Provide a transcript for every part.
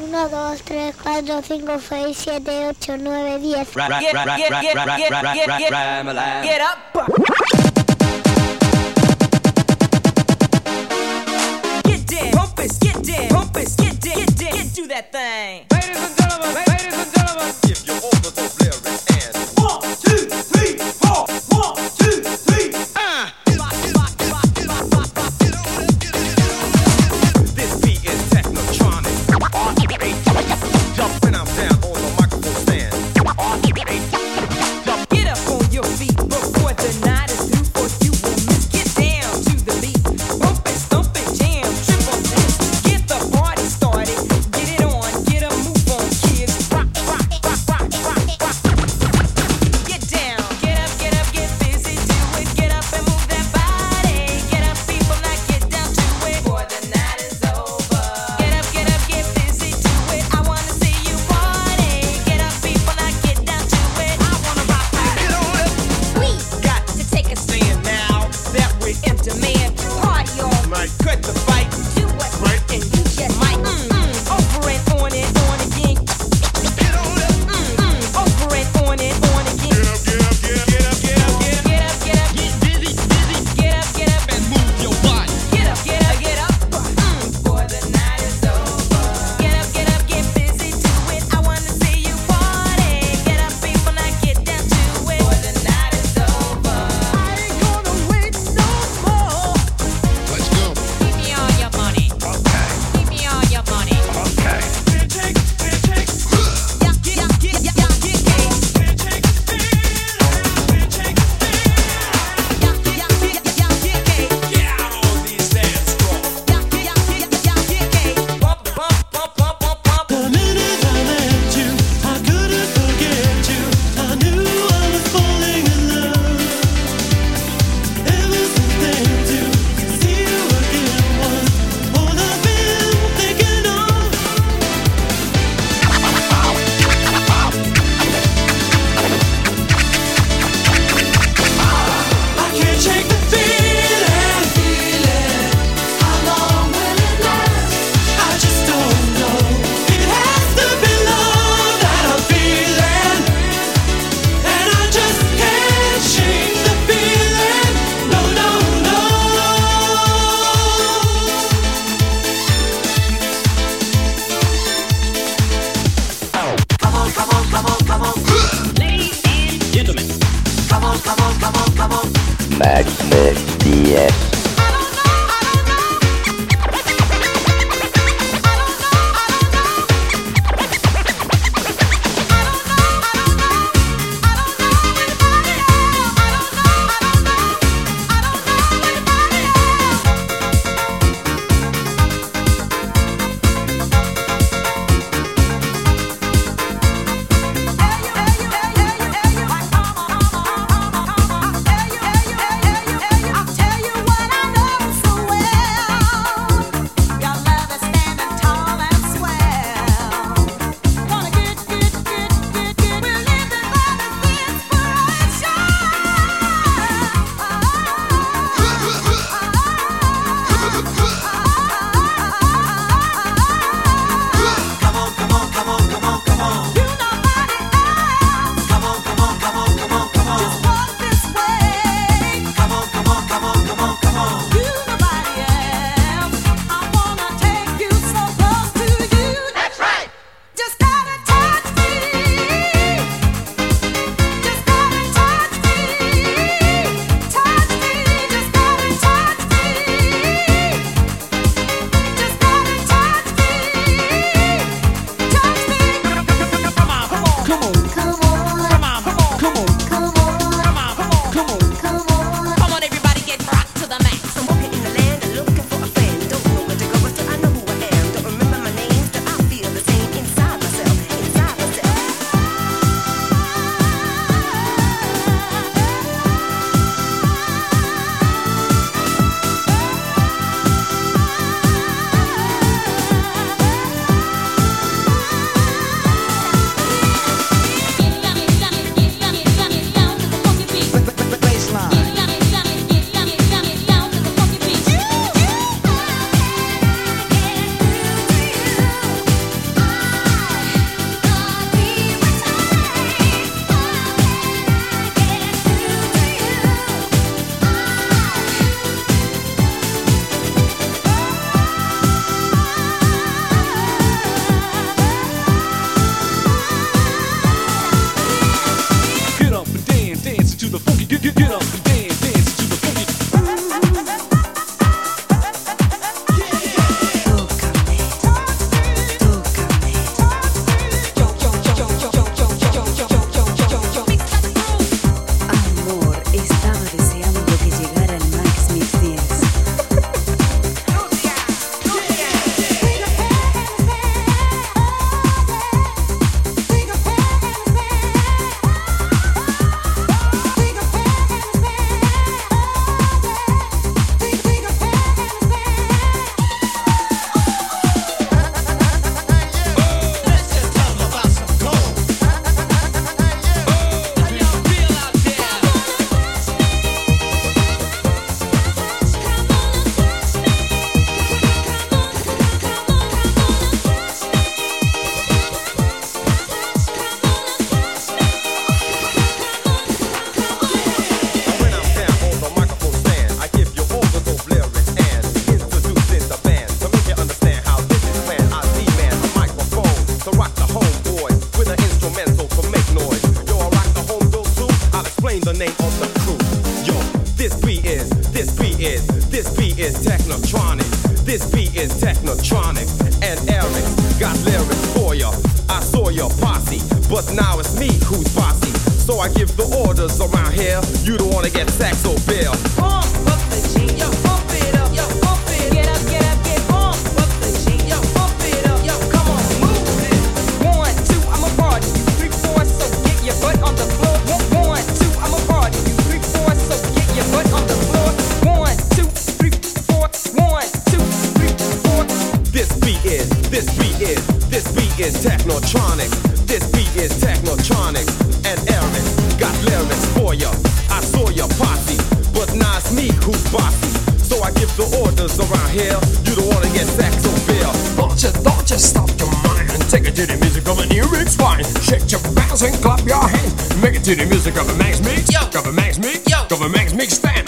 1, 2, 3, 4, 5, 6, 7, 8, 9, 10. Get up. Get down, rumpus, get down, rumpus, get down, get do that thing. Ladies and gentlemen, if you're over the lyrics and 1, 2, 3, 4, 1, 2, 3. This beat is technotronic. Jump when I'm down on the microphone stand. Get up on your feet before the night is through, for you will miss. Get down to the beat, bump it, stomp it, jam, triple dance. Get the party started, get it on, get a move on, kids. Rock, rock, rock, rock, rock, rock. Get down, get up, get busy, do it. Get up and move that body. Get up, people, now get down to it before the night is over. Get up, get busy, do it. I wanna see you party. Get up, people, now get down to it. I wanna rock like it. We got to take a stand now that we're in demand. Party on, might cut the fight. Do what right, and you just might. Over and on again. Over and on again. Get up, get busy, get up and move your body. Get up, before the night is over. Get up, get busy, do it. I wanna see you party. Get up, people, now get down to it before the night is over. I ain't gonna wait no more. Let's go. Give me all your money. Okay. Give me all your money. Okay. Get. The minute I met you, I couldn't forget you. I knew I was falling in love. Ever since then, to see you again was all I've been thinking of. I can't shake the feeling. How long will it last? I just don't know. It has to be love that I'm feeling, and I just can't shake the feeling. No, no, no. Come on, come on, come on, come on. Ladies and gentlemen. Come on, come on, come on, come on. Max Mix DS. I'll tell you what for ya. I saw your posse, but now it's me who's bossy. So I give the orders around here. You don't wanna get Saxo Bill. Bump up the G, yo, bump it up, yo, bump it. Get up, get bump up the G, yo, bump it up, yo, come on, move it. 1, 2, I'm a party you. 3, 4, so get your butt on the floor. 1, 2, I'm a party you. 3, 4, so get your butt on the floor. 1, 2, 3, 4. 1, 2, 3, 4. This beat is Technotronic. This beat is Technotronic. And Eric got lyrics for ya. I saw your posse, but now it's me who's bossy. So I give the orders around here. You don't wanna get Saxo Bill. Don't you stop your mind. Take it to the music of a new mix fine. Shake your bounce and clap your hands. Make it to the music of a Max Mix. Yo, of a Max Mix. Yo, of a Max Mix fan.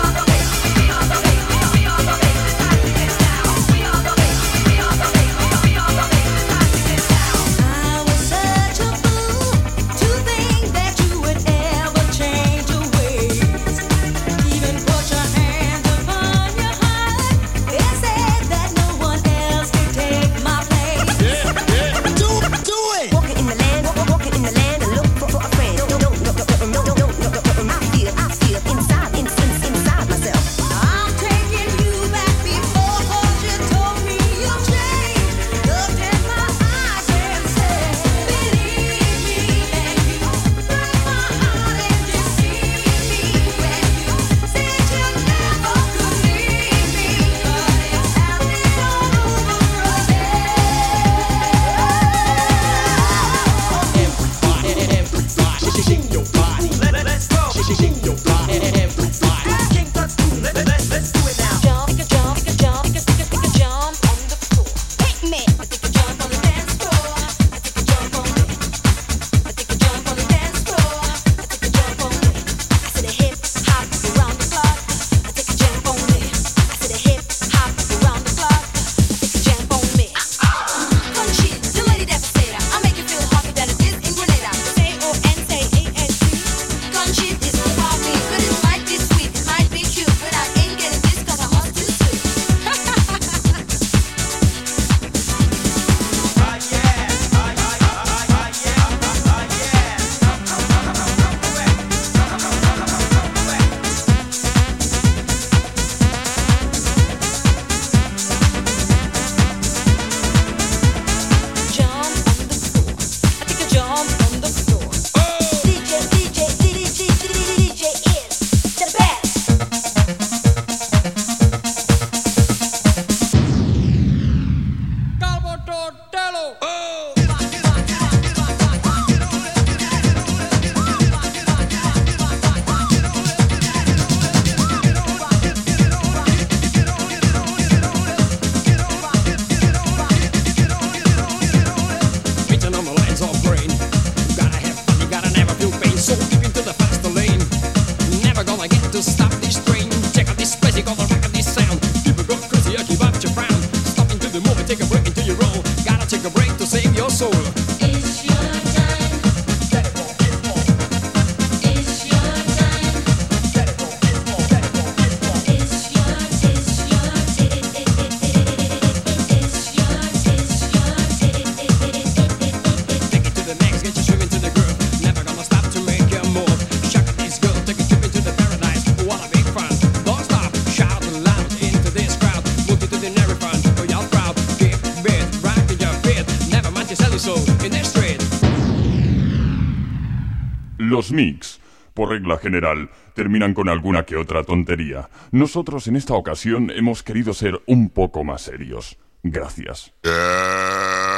Los mix, por regla general, terminan con alguna que otra tontería. Nosotros en esta ocasión hemos querido ser un poco más serios. Gracias.